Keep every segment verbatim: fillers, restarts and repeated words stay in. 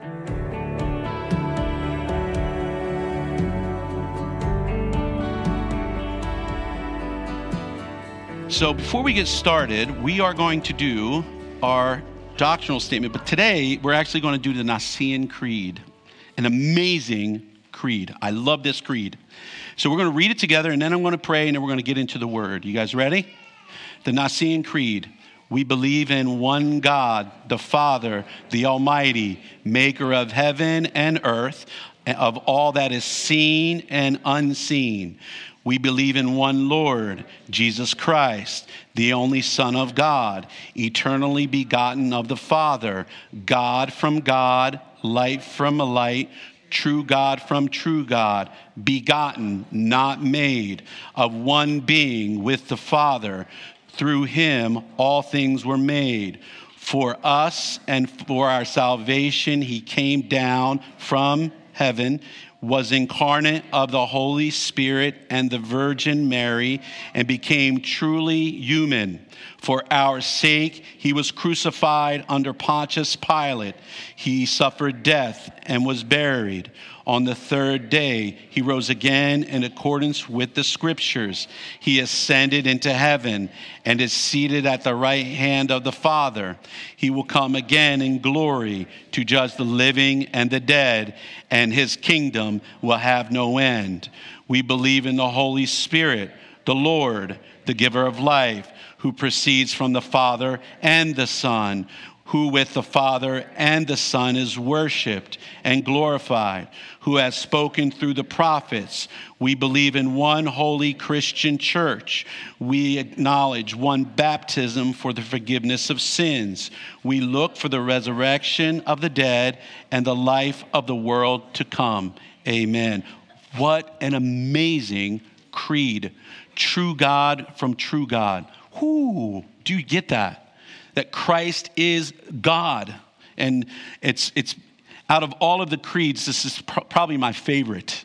So before we get started, we are going to do our doctrinal statement, but today we're actually going to do the Nicene Creed, an amazing creed. I love this creed. So we're going to read it together, and then I'm going to pray, and then we're going to get into the word. You guys ready? The Nicene Creed. We believe in one God, the Father, the Almighty, maker of heaven and earth, of all that is seen and unseen. We believe in one Lord, Jesus Christ, the only Son of God, eternally begotten of the Father, God from God, light from a light, true God from true God, begotten, not made, of one being with the Father. Through him all things were made. For us and for our salvation he came down from heaven, was incarnate of the Holy Spirit and the Virgin Mary, and became truly human. For our sake, he was crucified under Pontius Pilate. He suffered death and was buried. On the third day, he rose again in accordance with the scriptures. He ascended into heaven and is seated at the right hand of the Father. He will come again in glory to judge the living and the dead, and his kingdom will have no end. We believe in the Holy Spirit, the Lord, the giver of life, who proceeds from the Father and the Son, who with the Father and the Son is worshiped and glorified, who has spoken through the prophets. We believe in one holy Christian church. We acknowledge one baptism for the forgiveness of sins. We look for the resurrection of the dead and the life of the world to come. Amen. What an amazing creed. True God from true God. Whoo, do you get that? That Christ is God. And it's it's out of all of the creeds, this is pr- probably my favorite.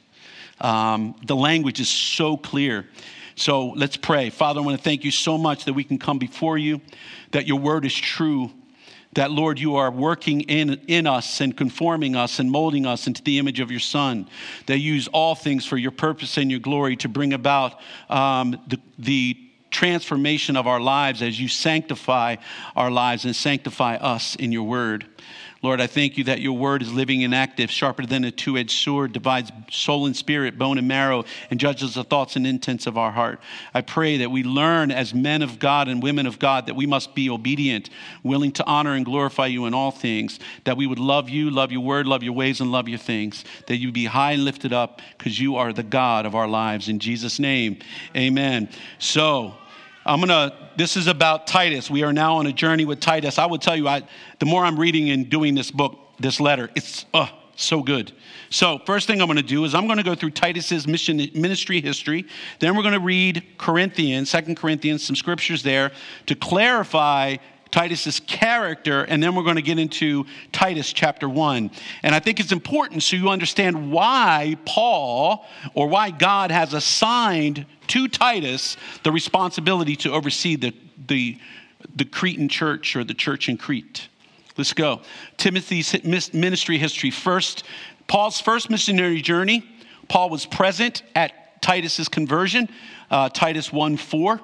Um, the language is so clear. So let's pray. Father, I want to thank you so much that we can come before you, that your word is true, that, Lord, you are working in, in us and conforming us and molding us into the image of your Son, that you use all things for your purpose and your glory to bring about um, the, the transformation of our lives as you sanctify our lives and sanctify us in your word. Lord, I thank you that your word is living and active, sharper than a two-edged sword, divides soul and spirit, bone and marrow, and judges the thoughts and intents of our heart. I pray that we learn as men of God and women of God that we must be obedient, willing to honor and glorify you in all things, that we would love you, love your word, love your ways, and love your things, that you be high and lifted up because you are the God of our lives. In Jesus' name, amen. So, I'm going to, this is about Titus. We are now on a journey with Titus. I will tell you, I, the more I'm reading and doing this book, this letter, it's uh, so good. So first thing I'm going to do is I'm going to go through Titus's mission ministry history. Then we're going to read Corinthians, Second Corinthians, some scriptures there to clarify Titus's character, and then we're going to get into Titus chapter one. And I think it's important so you understand why Paul, or why God has assigned to Titus the responsibility to oversee the, the, the Cretan church, or the church in Crete. Let's go. Timothy's ministry history. First, Paul's first missionary journey. Paul was present at Titus's conversion, uh, Titus one four.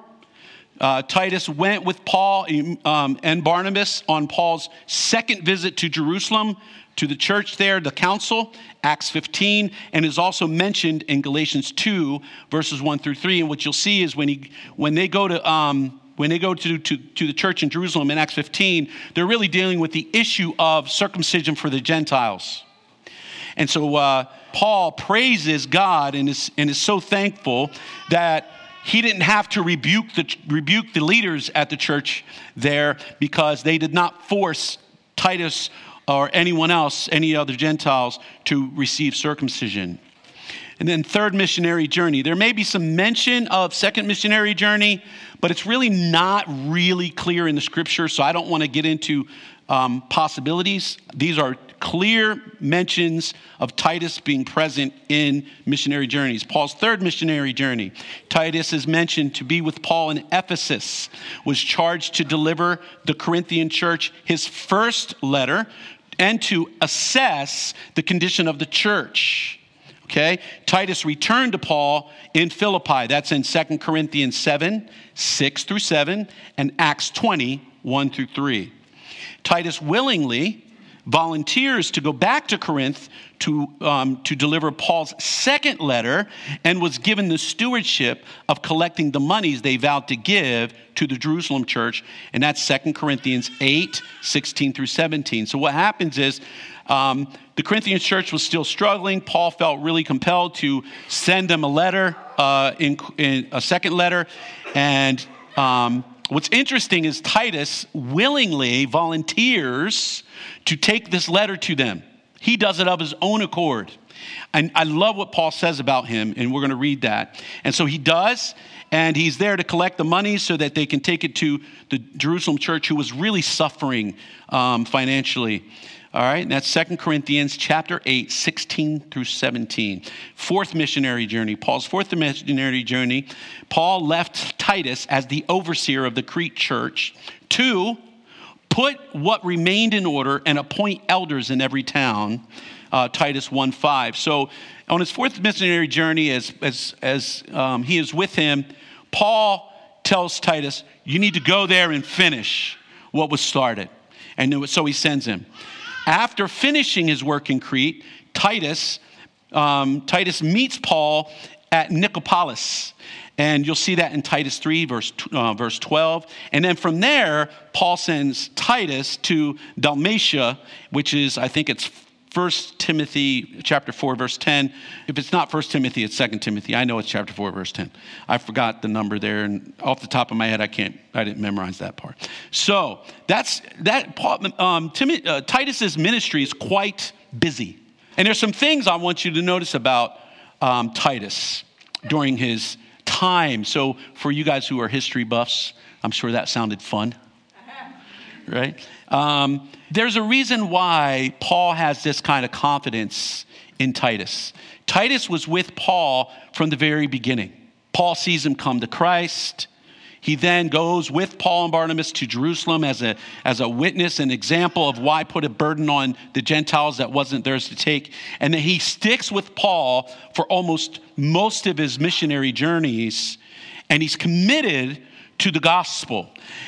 Uh, Titus went with Paul um, and Barnabas on Paul's second visit to Jerusalem, to the church there, the council, Acts fifteen, and is also mentioned in Galatians two, verses one through three. And what you'll see is when he, when they go to um, when they go to, to, to the church in Jerusalem in Acts fifteen, they're really dealing with the issue of circumcision for the Gentiles. And so uh, Paul praises God and is and is so thankful that he didn't have to rebuke the rebuke the leaders at the church there, because they did not force Titus or anyone else, any other Gentiles, to receive circumcision. And then third missionary journey. There may be some mention of second missionary journey, but it's really not really clear in the scripture, so I don't want to get into um, possibilities. These are clear mentions of Titus being present in missionary journeys. Paul's third missionary journey. Titus is mentioned to be with Paul in Ephesus, was charged to deliver the Corinthian church his first letter and to assess the condition of the church. Okay? Titus returned to Paul in Philippi. That's in Second Corinthians seven, six through seven, and Acts twenty, one through three. Titus willingly volunteers to go back to Corinth to, um, to deliver Paul's second letter, and was given the stewardship of collecting the monies they vowed to give to the Jerusalem church. And that's Second Corinthians eight, sixteen through seventeen. So what happens is um, the Corinthian church was still struggling. Paul felt really compelled to send them a letter, uh, in, in a second letter. And um, what's interesting is Titus willingly volunteers to take this letter to them. He does it of his own accord. And I love what Paul says about him, and we're going to read that. And so he does, and he's there to collect the money so that they can take it to the Jerusalem church, who was really suffering um, financially. All right, and that's Second Corinthians chapter eight, sixteen through seventeen. Fourth missionary journey. Paul's fourth missionary journey. Paul left Titus as the overseer of the Crete church to put what remained in order and appoint elders in every town. Uh, Titus one five. So on his fourth missionary journey, as as as um, he is with him, Paul tells Titus, "You need to go there and finish what was started." And so he sends him. After finishing his work in Crete, Titus um, Titus meets Paul at Nicopolis. And you'll see that in Titus three, verse, uh, verse twelve. And then from there, Paul sends Titus to Dalmatia, which is, I think it's First Timothy chapter four, verse ten. If it's not First Timothy, it's Second Timothy. I know it's chapter four, verse ten. I forgot the number there, and off the top of my head, I can't, I didn't memorize that part. So that's, that, um, Tim, uh, Titus's ministry is quite busy. And there's some things I want you to notice about um, Titus during his time. So for you guys who are history buffs, I'm sure that sounded fun, right? Um, there's a reason why Paul has this kind of confidence in Titus. Titus was with Paul from the very beginning. Paul sees him come to Christ. He then goes with Paul and Barnabas to Jerusalem as a, as a witness, an example of why put a burden on the Gentiles that wasn't theirs to take. And then he sticks with Paul for almost most of his missionary journeys, and he's committed to the gospel.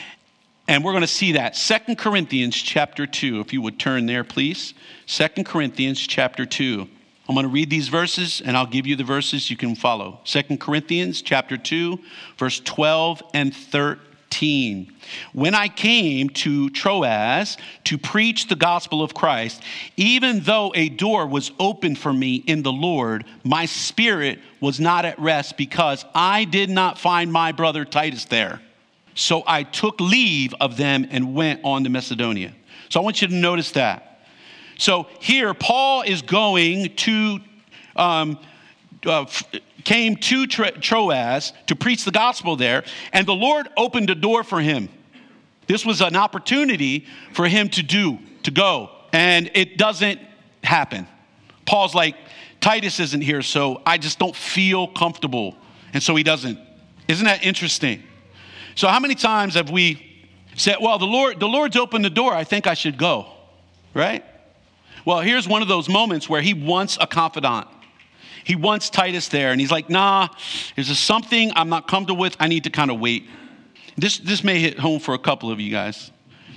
And we're going to see that. Second Corinthians chapter two, if you would turn there, please. Second Corinthians chapter two. I'm going to read these verses, and I'll give you the verses you can follow. Second Corinthians chapter two, verse twelve and thirteen. When I came to Troas to preach the gospel of Christ, even though a door was opened for me in the Lord, my spirit was not at rest because I did not find my brother Titus there. So I took leave of them and went on to Macedonia. So I want you to notice that. So here, Paul is going to, um, uh, came to Troas to preach the gospel there, and the Lord opened a door for him. This was an opportunity for him to do, to go, and it doesn't happen. Paul's like, Titus isn't here, so I just don't feel comfortable, and so he doesn't. Isn't that interesting? So how many times have we said, well, the Lord, the Lord's opened the door, I think I should go, right? Well, here's one of those moments where he wants a confidant. He wants Titus there, and he's like, nah, there's just something I'm not comfortable with. I need to kind of wait. This, this may hit home for a couple of you guys.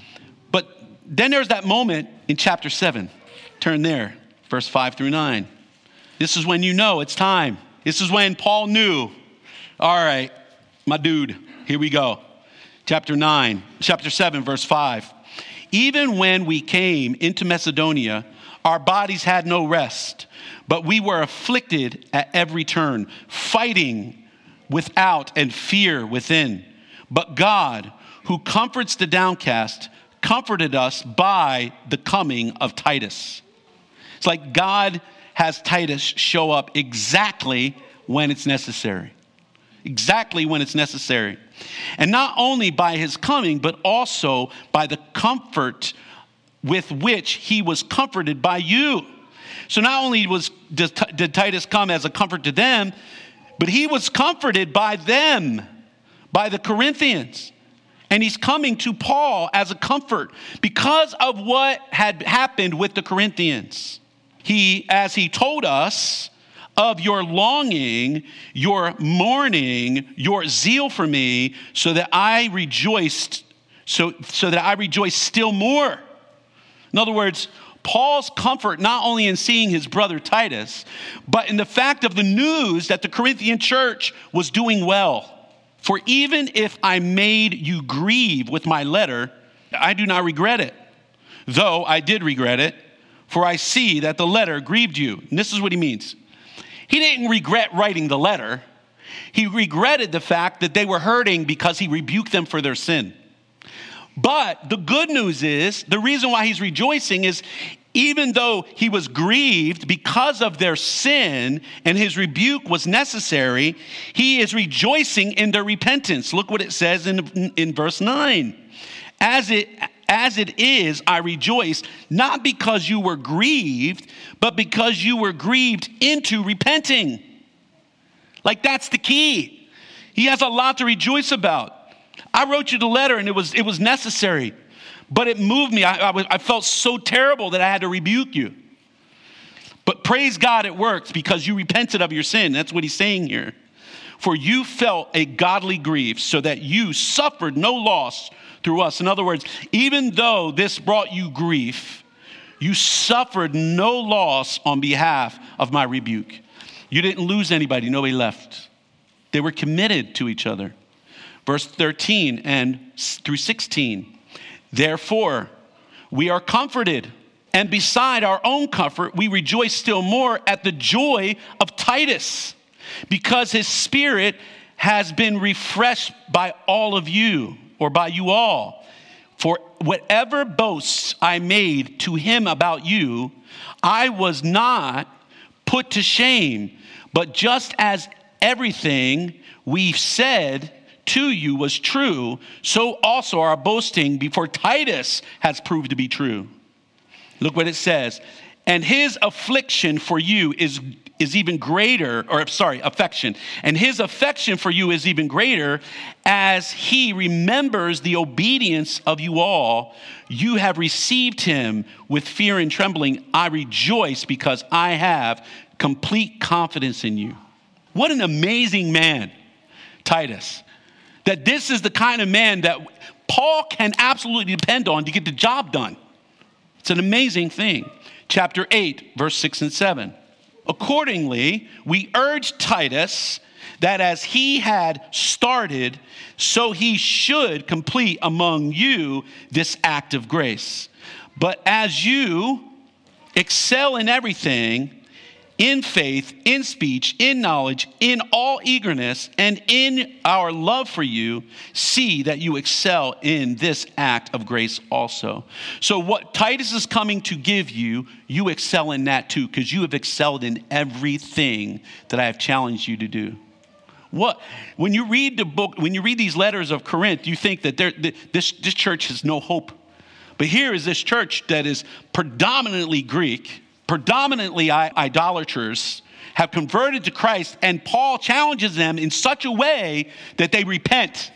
But then there's that moment in chapter seven. Turn there, verse five through nine. This is when you know it's time. This is when Paul knew, all right, my dude, here we go. Chapter nine, chapter seven, verse five. Even when we came into Macedonia, our bodies had no rest, but we were afflicted at every turn, fighting without and fear within. But God, who comforts the downcast, comforted us by the coming of Titus. It's like God has Titus show up exactly when it's necessary. Exactly when it's necessary. And not only by his coming, but also by the comfort with which he was comforted by you. So not only was did, did Titus come as a comfort to them, but he was comforted by them, by the Corinthians. And he's coming to Paul as a comfort because of what had happened with the Corinthians. He, as he told us, of your longing, your mourning, your zeal for me, so that I rejoiced, so, so that I rejoice still more. In other words, Paul's comfort not only in seeing his brother Titus, but in the fact of the news that the Corinthian church was doing well. For even if I made you grieve with my letter, I do not regret it, though I did regret it, for I see that the letter grieved you. And this is what he means. He didn't regret writing the letter. He regretted the fact that they were hurting because he rebuked them for their sin. But the good news is, the reason why he's rejoicing is, even though he was grieved because of their sin and his rebuke was necessary, he is rejoicing in their repentance. Look what it says in, in verse nine. As it, as it is, I rejoice, not because you were grieved, but because you were grieved into repenting. Like, that's the key. He has a lot to rejoice about. I wrote you the letter and it was, it was necessary. But it moved me. I, I, I felt so terrible that I had to rebuke you. But praise God, it worked because you repented of your sin. That's what he's saying here. For you felt a godly grief so that you suffered no loss through us. In other words, even though this brought you grief, you suffered no loss on behalf of my rebuke. You didn't lose anybody. Nobody left. They were committed to each other. Verse thirteen and through sixteen. Therefore, we are comforted, and beside our own comfort, we rejoice still more at the joy of Titus, because his spirit has been refreshed by all of you, or by you all. For whatever boasts I made to him about you, I was not put to shame, but just as everything we've said to you was true, so also our boasting before Titus has proved to be true. Look what it says. And his affliction for you is, is even greater, or sorry, affection. And his affection for you is even greater as he remembers the obedience of you all. You have received him with fear and trembling. I rejoice because I have complete confidence in you. What an amazing man, Titus. That this is the kind of man that Paul can absolutely depend on to get the job done. It's an amazing thing. Chapter eight, verse six and seven. Accordingly, we urge Titus that as he had started, so he should complete among you this act of grace. But as you excel in everything, in faith, in speech, in knowledge, in all eagerness, and in our love for you, see that you excel in this act of grace also. So what Titus is coming to give you, you excel in that too, because you have excelled in everything that I have challenged you to do. What when you read the book, when you read these letters of Corinth, you think that this, this church has no hope. But here is this church that is predominantly Greek, predominantly idolaters, have converted to Christ, and Paul challenges them in such a way that they repent.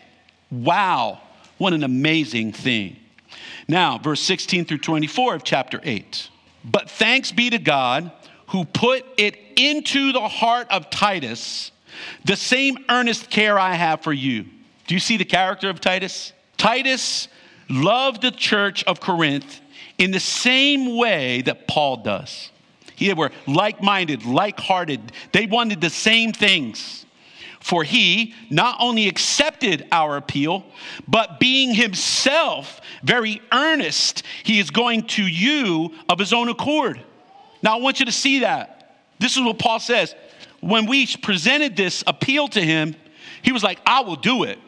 Wow, what an amazing thing. Now, verse sixteen through twenty-four of chapter eight. But thanks be to God who put it into the heart of Titus the same earnest care I have for you. Do you see the character of Titus? Titus loved the church of Corinth in the same way that Paul does. They were like-minded, like-hearted. They wanted the same things. For he not only accepted our appeal, but being himself very earnest, he is going to you of his own accord. Now, I want you to see that. This is what Paul says. When we presented this appeal to him, he was like, I will do it.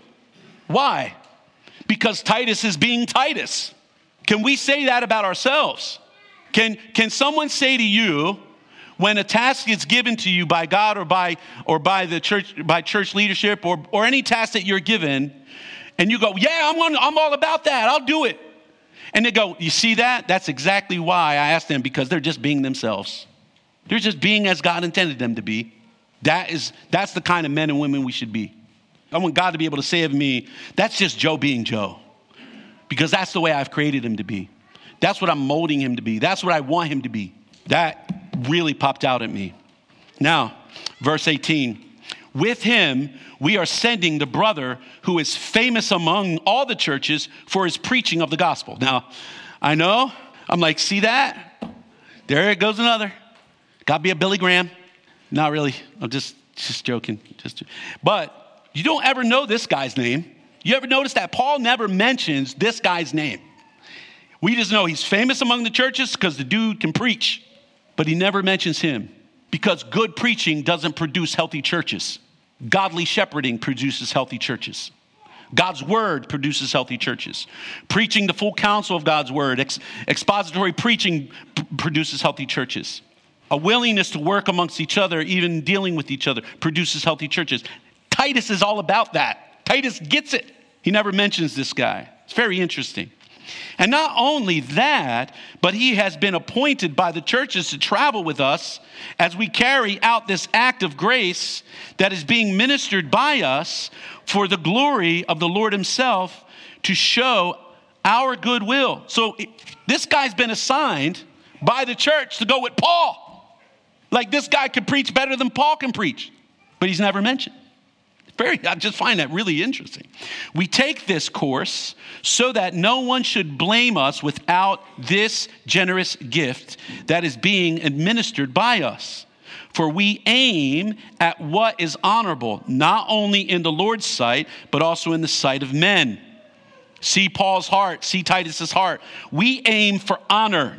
Why? Because Titus is being Titus. Can we say that about ourselves? Can, can someone say to you, when a task is given to you by God or by or by the church, by church leadership, or, or any task that you're given, and you go, yeah, I'm on, I'm all about that, I'll do it. And they go, you see that? That's exactly why I asked them, because they're just being themselves. They're just being as God intended them to be. That is, that's the kind of men and women we should be. I want God to be able to say of me, that's just Joe being Joe. Because that's the way I've created him to be. That's what I'm molding him to be. That's what I want him to be. That really popped out at me. Now, verse eighteen. With him, we are sending the brother who is famous among all the churches for his preaching of the gospel. Now, I know, I'm like, see that? There it goes another. Got to be a Billy Graham. Not really. I'm just, just joking. Just, but you don't ever know this guy's name. You ever notice that Paul never mentions this guy's name? We just know he's famous among the churches because the dude can preach. But he never mentions him because good preaching doesn't produce healthy churches. Godly shepherding produces healthy churches. God's word produces healthy churches. Preaching the full counsel of God's word, ex- expository preaching p- produces healthy churches. A willingness to work amongst each other, even dealing with each other, produces healthy churches. Titus is all about that. Titus gets it. He never mentions this guy. It's very interesting. And not only that, but he has been appointed by the churches to travel with us as we carry out this act of grace that is being ministered by us for the glory of the Lord himself to show our goodwill. So this guy's been assigned by the church to go with Paul. Like this guy could preach better than Paul can preach, but he's never mentioned. Very, I just find that really interesting. We take this course so that no one should blame us without this generous gift that is being administered by us. For we aim at what is honorable, not only in the Lord's sight, but also in the sight of men. See Paul's heart, see Titus's heart. We aim for honor,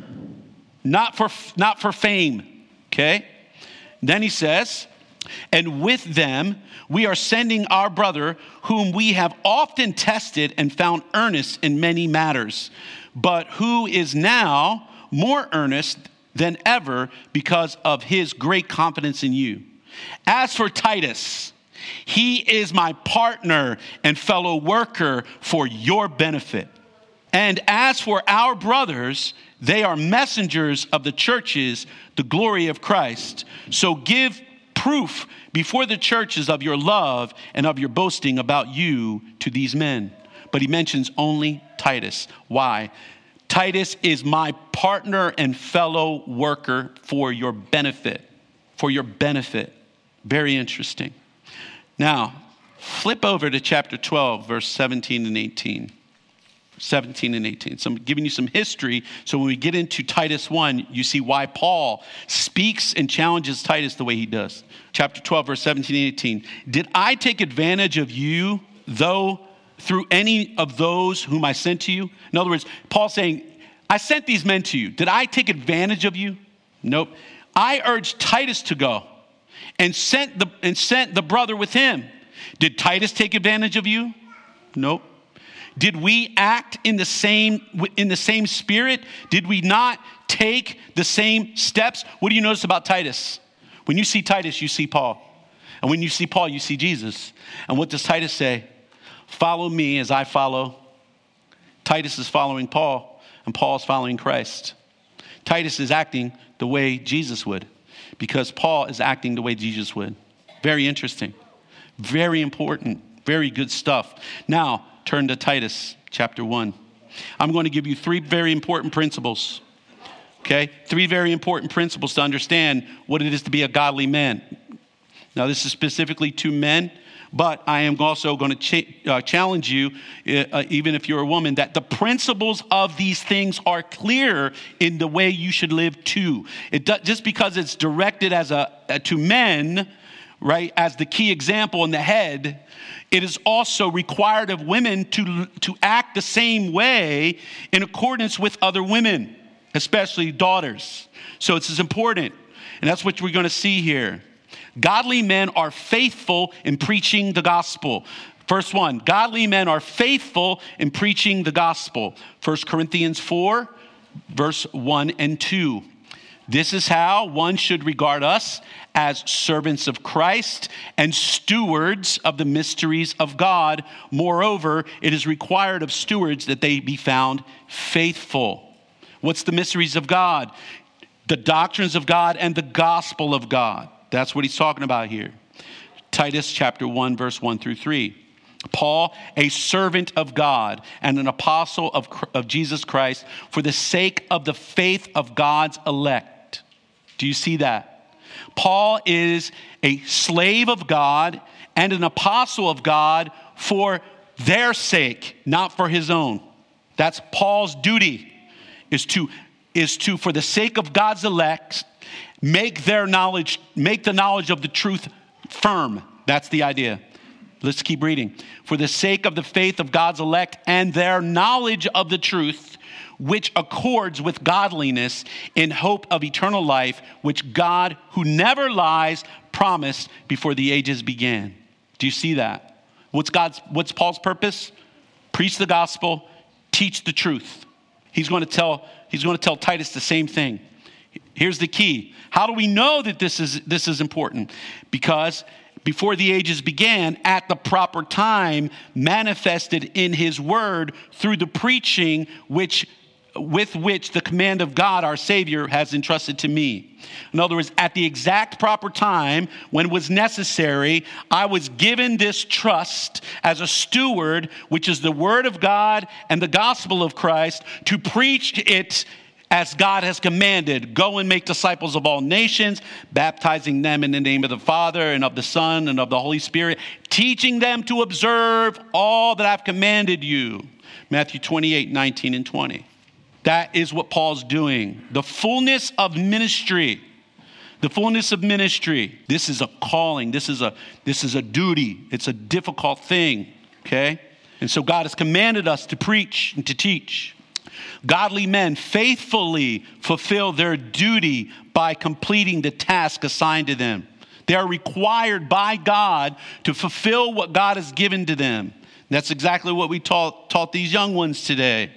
not for, not for fame, okay? Then he says, and with them, we are sending our brother, whom we have often tested and found earnest in many matters, but who is now more earnest than ever because of his great confidence in you. As for Titus, he is my partner and fellow worker for your benefit. And as for our brothers, they are messengers of the churches, the glory of Christ. So give proof before the churches of your love and of your boasting about you to these men. But he mentions only Titus. Why? Titus is my partner and fellow worker for your benefit. For your benefit. Very interesting. Now, flip over to chapter twelve, verse seventeen and eighteen. seventeen and eighteen. So I'm giving you some history. So when we get into Titus one, you see why Paul speaks and challenges Titus the way he does. Chapter twelve, verse seventeen and eighteen. Did I take advantage of you, though, through any of those whom I sent to you? In other words, Paul's saying, I sent these men to you. Did I take advantage of you? Nope. I urged Titus to go and sent the, and sent the brother with him. Did Titus take advantage of you? Nope. Did we act in the same in the same spirit? Did we not take the same steps? What do you notice about Titus? When you see Titus, you see Paul. And when you see Paul, you see Jesus. And what does Titus say? Follow me as I follow. Titus is following Paul, and Paul is following Christ. Titus is acting the way Jesus would, because Paul is acting the way Jesus would. Very interesting. Very important. Very good stuff. Now, turn to Titus chapter one. I'm going to give you three very important principles. Okay? Three very important principles to understand what it is to be a godly man. Now, this is specifically to men, but I am also going to ch- uh, challenge you, uh, even if you're a woman, that the principles of these things are clear in the way you should live too. It do- just because it's directed as a uh, to men, right, as the key example in the head, it is also required of women to, to act the same way in accordance with other women, especially daughters. So it's as important. And that's what we're going to see here. Godly men are faithful in preaching the gospel. First one, godly men are faithful in preaching the gospel. First Corinthians four, verse one and two. This is how one should regard us as servants of Christ and stewards of the mysteries of God. Moreover, it is required of stewards that they be found faithful. What's the mysteries of God? The doctrines of God and the gospel of God. That's what he's talking about here. Titus chapter one, verse one through three. Paul, a servant of God and an apostle of, of Jesus Christ, for the sake of the faith of God's elect. Do you see that? Paul is a slave of God and an apostle of God for their sake, not for his own. That's Paul's duty, is to, is to, for the sake of God's elect, make their knowledge, make the knowledge of the truth firm. That's the idea. Let's keep reading. For the sake of the faith of God's elect and their knowledge of the truth, which accords with godliness, in hope of eternal life, which God, who never lies, promised before the ages began. Do you see that? What's God's, what's Paul's purpose? Preach the gospel, teach the truth. He's going to tell, he's going to tell Titus the same thing. Here's the key. How do we know that this is, this is important? Because before the ages began, at the proper time, manifested in his word through the preaching which with which the command of God, our Savior, has entrusted to me. In other words, at the exact proper time, when it was necessary, I was given this trust as a steward, which is the word of God and the gospel of Christ, to preach it as God has commanded. Go and make disciples of all nations, baptizing them in the name of the Father and of the Son and of the Holy Spirit, teaching them to observe all that I've commanded you. Matthew twenty-eight, nineteen and twenty. That is what Paul's doing. The fullness of ministry. The fullness of ministry. This is a calling. This is a, this is a duty. It's a difficult thing. Okay? And so God has commanded us to preach and to teach. Godly men faithfully fulfill their duty by completing the task assigned to them. They are required by God to fulfill what God has given to them. That's exactly what we taught, taught these young ones today.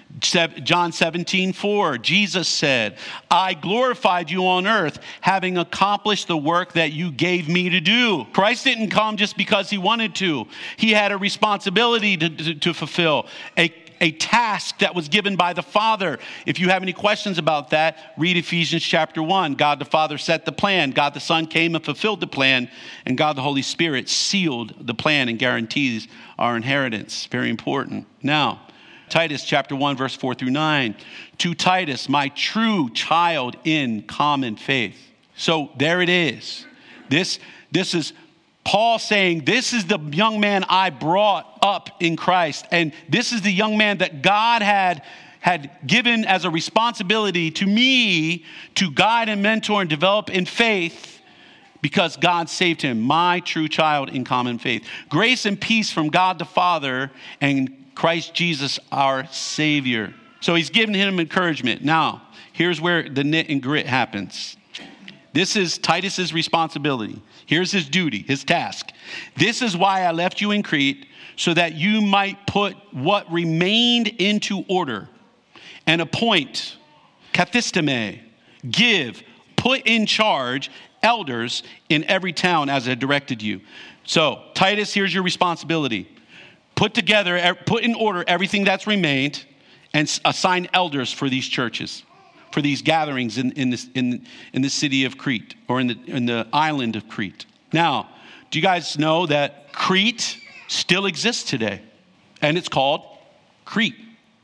John seventeen, four, Jesus said, I glorified you on earth, having accomplished the work that you gave me to do. Christ didn't come just because he wanted to. He had a responsibility to, to, to fulfill, a A task that was given by the Father. If you have any questions about that, read Ephesians chapter one. God the Father set the plan. God the Son came and fulfilled the plan. And God the Holy Spirit sealed the plan and guarantees our inheritance. Very important. Now, Titus chapter one, verse four through nine. To Titus, my true child in common faith. So there it is. This, this is Paul saying, this is the young man I brought up in Christ. And this is the young man that God had, had given as a responsibility to me to guide and mentor and develop in faith, because God saved him, my true child in common faith. Grace and peace from God the Father and Christ Jesus our Savior. So he's giving him encouragement. Now, here's where the knit and grit happens. This is Titus's responsibility. Here's his duty, his task. This is why I left you in Crete, so that you might put what remained into order and appoint, kathisteme, give, put in charge elders in every town as I directed you. So, Titus, here's your responsibility. Put together, put in order everything that's remained and assign elders for these churches, for these gatherings in, in, this, in, in the city of Crete, or in the, in the island of Crete. Now, do you guys know that Crete still exists today? And it's called Crete.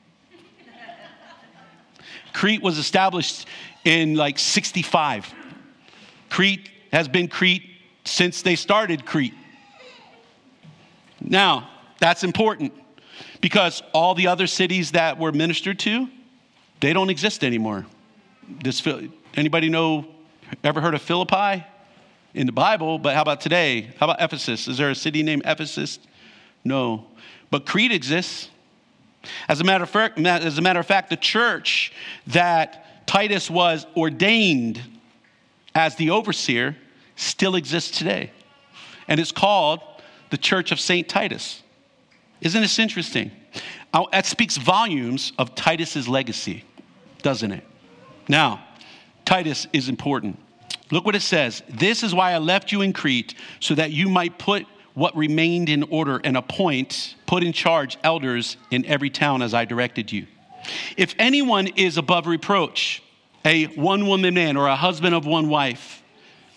Crete was established in like sixty-five. Crete has been Crete since they started Crete. Now, that's important, because all the other cities that were ministered to, they don't exist anymore. This, anybody know, ever heard of Philippi in the Bible? But how about today? How about Ephesus? Is there a city named Ephesus? No. But Crete exists. As a matter of fact, as a matter of fact, the church that Titus was ordained as the overseer still exists today. And it's called the Church of Saint Titus. Isn't this interesting? That speaks volumes of Titus's legacy, doesn't it? Now, Titus is important. Look what it says. This is why I left you in Crete, so that you might put what remained in order and appoint, put in charge elders in every town as I directed you. If anyone is above reproach, a one-woman man or a husband of one wife,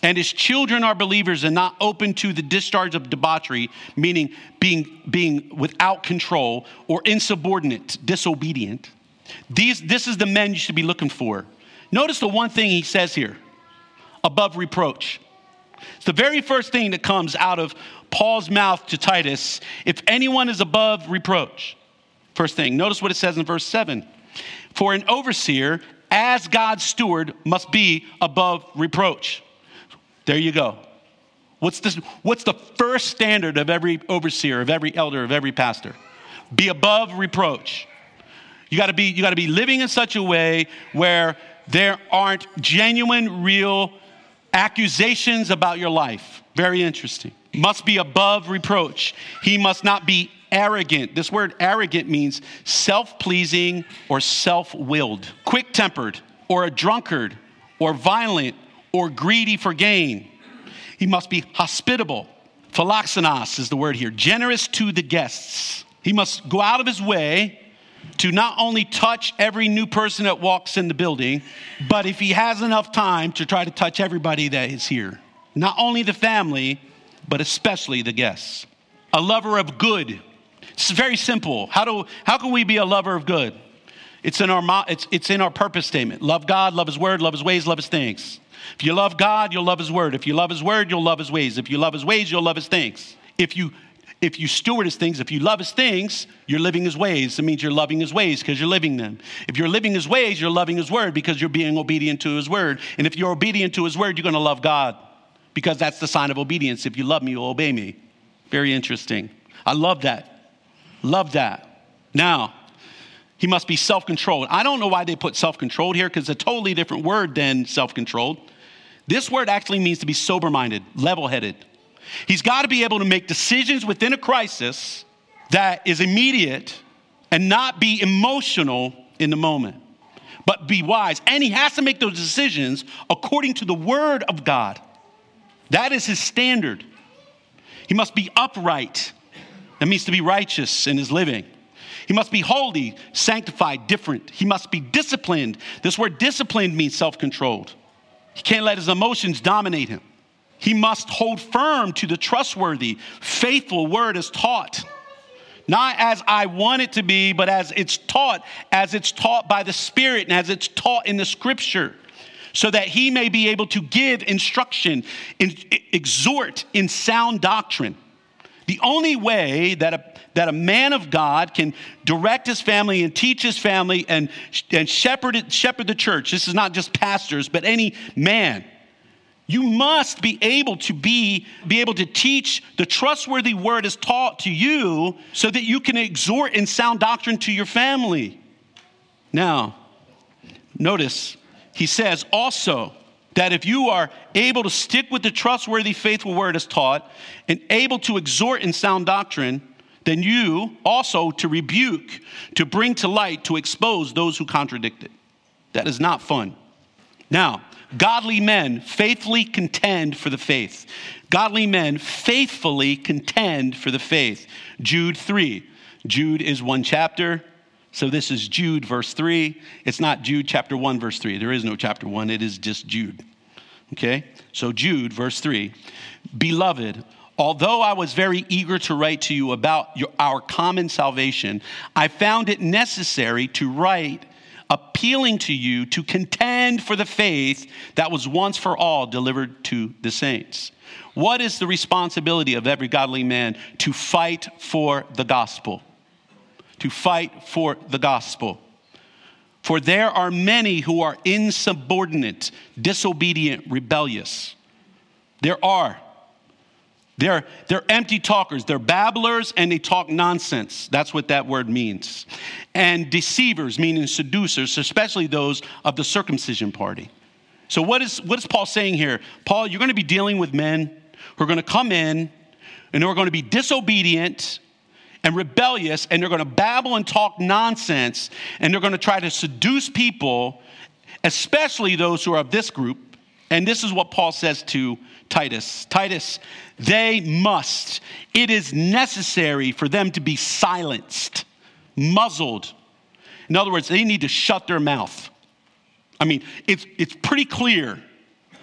and his children are believers and not open to the discharge of debauchery, meaning being, being without control or insubordinate, disobedient, these, this is the men you should be looking for. Notice the one thing he says here, above reproach. It's the very first thing that comes out of Paul's mouth to Titus. If anyone is above reproach, first thing, notice what it says in verse seven. For an overseer, as God's steward, must be above reproach. There you go. What's this? What's the first standard of every overseer, of every elder, of every pastor? Be above reproach. You got to be, you got to be living in such a way where there aren't genuine, real accusations about your life. Very interesting. Must be above reproach. He must not be arrogant. This word arrogant means self-pleasing or self-willed, quick-tempered, or a drunkard, or violent, or greedy for gain. He must be hospitable. Philoxenos is the word here. Generous to the guests. He must go out of his way to not only touch every new person that walks in the building, but if he has enough time, to try to touch everybody that is here. Not only the family, but especially the guests. A lover of good. It's very simple. How do how can we be a lover of good? It's in our it's it's in our purpose statement. Love God, love his word, love his ways, love his things. If you love God, you'll love his word. If you love his word, you'll love his ways. If you love his ways, you'll love his things. If you if you steward his things, if you love his things, you're living his ways. It means you're loving his ways because you're living them. If you're living his ways, you're loving his word because you're being obedient to his word. And if you're obedient to his word, you're going to love God because that's the sign of obedience. If you love me, you'll obey me. Very interesting. I love that. Love that. Now, he must be self-controlled. I don't know why they put self-controlled here because it's a totally different word than self-controlled. This word actually means to be sober-minded, level-headed. He's got to be able to make decisions within a crisis that is immediate and not be emotional in the moment, but be wise. And he has to make those decisions according to the word of God. That is his standard. He must be upright. That means to be righteous in his living. He must be holy, sanctified, different. He must be disciplined. This word disciplined means self-controlled. He can't let his emotions dominate him. He must hold firm to the trustworthy, faithful word as taught. Not as I want it to be, but as it's taught, as it's taught by the Spirit and as it's taught in the scripture, so that he may be able to give instruction and exhort in sound doctrine. The only way that a, that a man of God can direct his family and teach his family and, and shepherd, it, shepherd the church, this is not just pastors, but any man. You must be able to be, be able to teach the trustworthy word as taught to you so that you can exhort in sound doctrine to your family. Now, notice, he says also that if you are able to stick with the trustworthy, faithful word as taught and able to exhort in sound doctrine, then you also to rebuke, to bring to light, to expose those who contradict it. That is not fun. Now, godly men faithfully contend for the faith. Godly men faithfully contend for the faith. Jude three. Jude is one chapter. So this is Jude verse three. It's not Jude chapter one verse three. There is no chapter one. It is just Jude. Okay? So Jude verse three. Beloved, although I was very eager to write to you about your, our common salvation, I found it necessary to write appealing to you to contend for the faith that was once for all delivered to the saints. What is the responsibility of every godly man? To fight for the gospel. To fight for the gospel. For there are many who are insubordinate, disobedient, rebellious. There are. They're, they're empty talkers. They're babblers and they talk nonsense. That's what that word means. And deceivers, meaning seducers, especially those of the circumcision party. So what is, what is Paul saying here? Paul, you're going to be dealing with men who are going to come in and who are going to be disobedient and rebellious, and they're going to babble and talk nonsense, and they're going to try to seduce people, especially those who are of this group. And this is what Paul says to Titus. Titus, they must. It is necessary for them to be silenced, muzzled. In other words, they need to shut their mouth. I mean, it's it's pretty clear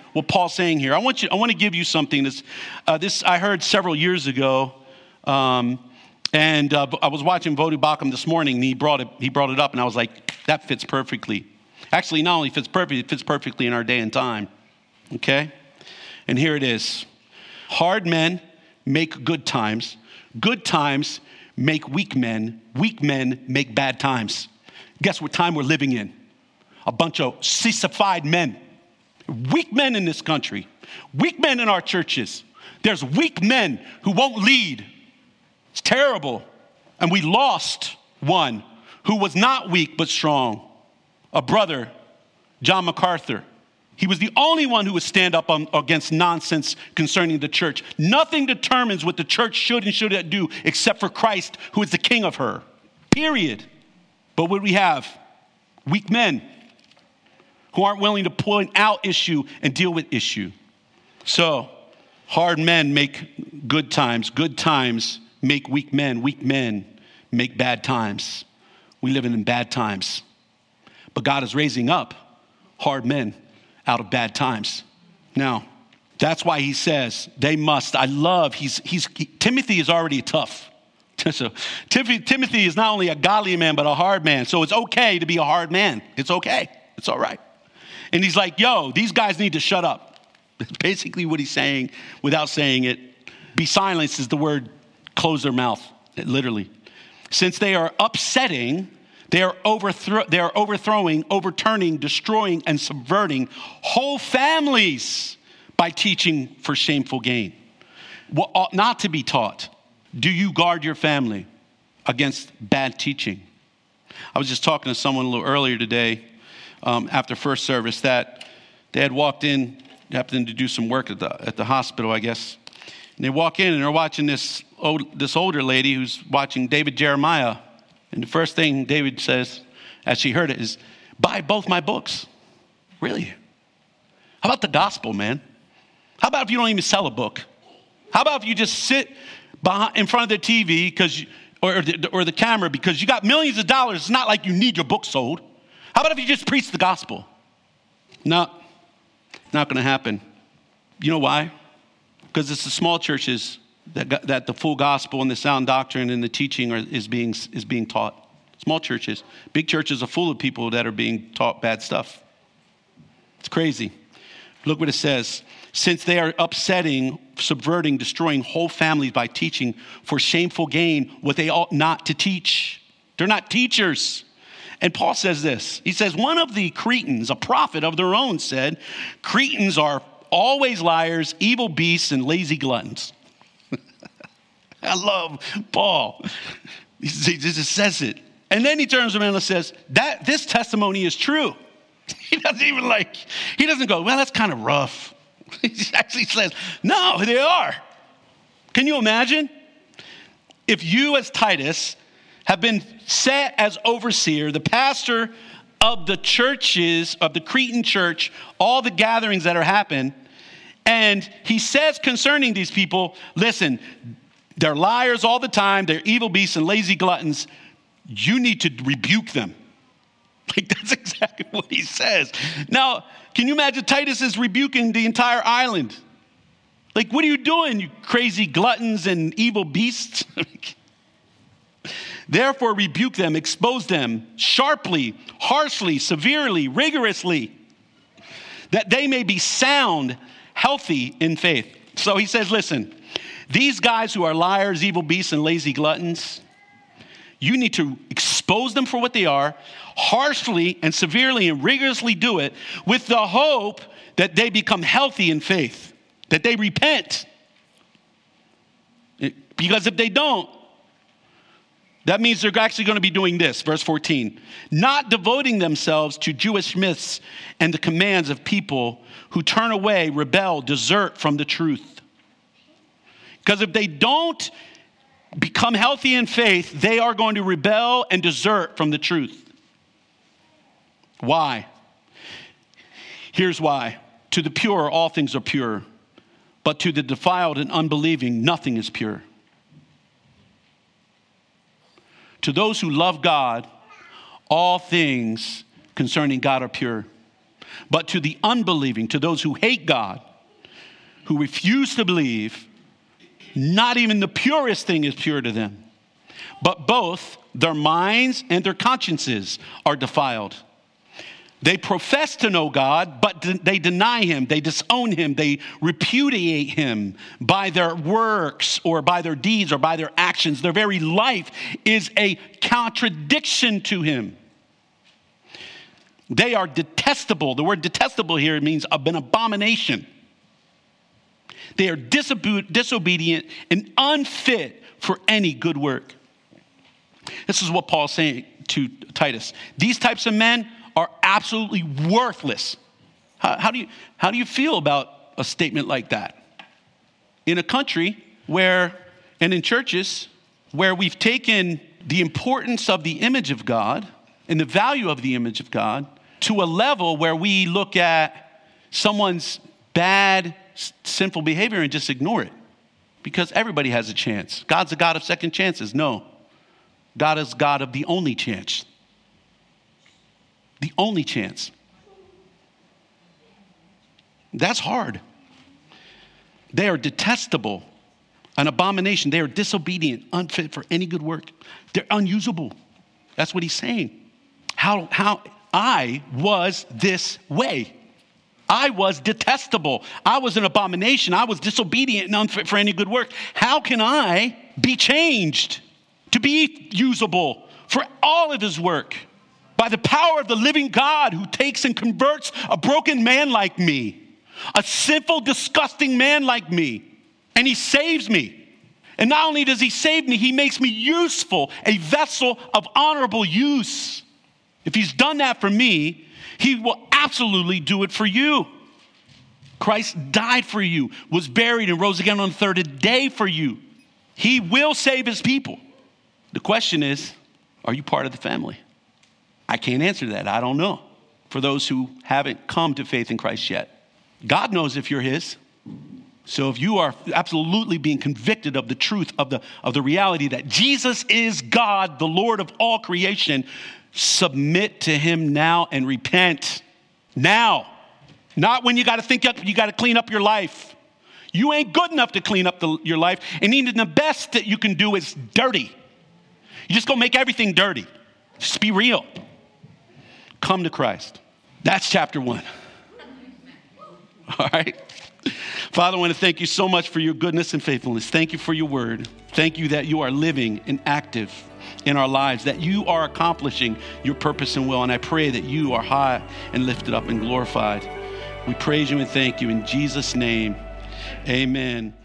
what Paul's saying here. I want you. I want to give you something. This, uh, this I heard several years ago, um, and uh, I was watching Voddie Baucham this morning, and he brought it. He brought it up, and I was like, that fits perfectly. Actually, not only fits perfectly, it fits perfectly in our day and time. Okay, and here it is: hard men make good times. Good times make weak men. Weak men make bad times. Guess what time we're living in? A bunch of sissified men. Weak men in this country. Weak men in our churches. There's weak men who won't lead. It's terrible. And we lost one who was not weak but strong. A brother, John MacArthur. He was the only one who would stand up on, against nonsense concerning the church. Nothing determines what the church should and shouldn't do except for Christ, who is the king of her. Period. But what we have? Weak men who aren't willing to point out issue and deal with issue. So, hard men make good times. Good times make weak men. Weak men make bad times. We live in bad times. But God is raising up hard men out of bad times. Now, that's why he says they must. I love, he's, he's, he, Timothy is already tough. So Timothy, Timothy is not only a godly man, but a hard man. So it's okay to be a hard man. It's okay. It's all right. And he's like, yo, these guys need to shut up. That's basically what he's saying without saying it. Be silenced is the word close their mouth, literally. Since they are upsetting, they are, overthrow, they are overthrowing, overturning, destroying, and subverting whole families by teaching for shameful gain. What ought not to be taught? Do you guard your family against bad teaching? I was just talking to someone a little earlier today um, after first service that they had walked in, happened to do some work at the at the hospital, I guess. And they walk in and they're watching this old, this older lady who's watching David Jeremiah. And the first thing David says, as she heard it, is, buy both my books. Really? How about the gospel, man? How about if you don't even sell a book? How about if you just sit behind, in front of the T V because, or, the, or the camera because you got millions of dollars. It's not like you need your book sold. How about if you just preach the gospel? No, not going to happen. You know why? Because it's the small churches that got, that the full gospel and the sound doctrine and the teaching are, is being is being taught. Small churches. Big churches are full of people that are being taught bad stuff. It's crazy. Look what it says. Since they are upsetting, subverting, destroying whole families by teaching for shameful gain what they ought not to teach. They're not teachers. And Paul says this. He says, one of the Cretans, a prophet of their own, said, Cretans are always liars, evil beasts, and lazy gluttons. I love Paul. He just says it. And then he turns around and says, that this testimony is true. He doesn't even like, he doesn't go, well, that's kind of rough. He actually says, no, they are. Can you imagine? If you as Titus have been set as overseer, the pastor of the churches, of the Cretan church, all the gatherings that are happening, and he says concerning these people, listen, they're liars all the time, they're evil beasts and lazy gluttons. You need to rebuke them. Like, that's exactly what he says. Now, can you imagine Titus is rebuking the entire island? Like, what are you doing, you crazy gluttons and evil beasts? Therefore, rebuke them, expose them sharply, harshly, severely, rigorously, that they may be sound, healthy in faith. So he says, listen, these guys who are liars, evil beasts, and lazy gluttons, you need to expose them for what they are, harshly and severely and rigorously do it with the hope that they become healthy in faith, that they repent. Because if they don't, that means they're actually going to be doing this, verse fourteen, not devoting themselves to Jewish myths and the commands of people who turn away, rebel, desert from the truth. Because if they don't become healthy in faith, they are going to rebel and desert from the truth. Why? Here's why. To the pure, all things are pure. But to the defiled and unbelieving, nothing is pure. To those who love God, all things concerning God are pure. But to the unbelieving, to those who hate God, who refuse to believe, not even the purest thing is pure to them. But both their minds and their consciences are defiled. They profess to know God, but they deny him. They disown him. They repudiate him by their works or by their deeds or by their actions. Their very life is a contradiction to him. They are detestable. The word detestable here means an abomination. They are disobe- disobedient and unfit for any good work. This is what Paul's saying to Titus. These types of men are absolutely worthless. How, how do you, how do you feel about a statement like that? In a country where, and in churches, where we've taken the importance of the image of God and the value of the image of God to a level where we look at someone's bad, sinful behavior and just ignore it. Because everybody has a chance. God's a God of second chances. No. God is God of the only chance. The only chance. That's hard. They are detestable, an abomination. They are disobedient, unfit for any good work. They're unusable. That's what he's saying. How, how I was this way. I was detestable. I was an abomination. I was disobedient and unfit for any good work. How can I be changed to be usable for all of his work? By the power of the living God who takes and converts a broken man like me, a sinful, disgusting man like me, and he saves me. And not only does he save me, he makes me useful, a vessel of honorable use. If he's done that for me, he will absolutely do it for you. Christ died for you, was buried, and rose again on the third day for you. He will save his people. The question is, are you part of the family? I can't answer that. I don't know. For those who haven't come to faith in Christ yet. God knows if you're his. So if you are absolutely being convicted of the truth of the, of the reality that Jesus is God, the Lord of all creation, submit to him now and repent. Now. Not when you got to think up, you got to clean up your life. You ain't good enough to clean up the, your life. And even the best that you can do is dirty. You just go make everything dirty. Just be real. Come to Christ. That's chapter one. All right. Father, I want to thank you so much for your goodness and faithfulness. Thank you for your word. Thank you that you are living and active in our lives, that you are accomplishing your purpose and will. And I pray that you are high and lifted up and glorified. We praise you and thank you in Jesus' name. Amen.